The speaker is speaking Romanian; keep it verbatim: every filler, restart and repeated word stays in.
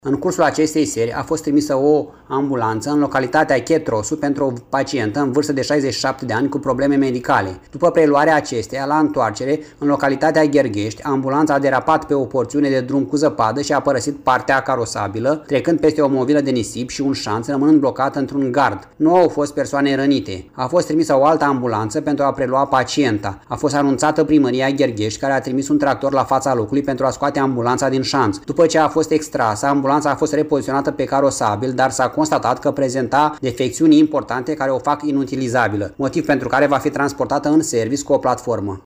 În cursul acestei serii a fost trimisă o ambulanță în localitatea Chetrosu pentru o pacientă în vârstă de șaizeci și șapte de ani cu probleme medicale. După preluarea acesteia, la întoarcere, în localitatea Gherghești, ambulanța a derapat pe o porțiune de drum cu zăpadă și a părăsit partea carosabilă, trecând peste o mobilă de nisip și un șanț, rămânând blocată într-un gard. Nu au fost persoane rănite. A fost trimisă o altă ambulanță pentru a prelua pacienta. A fost anunțată primăria Gherghești, care a trimis un tractor la fața locului pentru a scoate ambulanța din șanț. După ce a fost extrasă, ambulanța a fost repoziționată pe carosabil, dar s-a constatat că prezenta defecțiuni importante care o fac inutilizabilă, motiv pentru care va fi transportată în serviciu cu o platformă.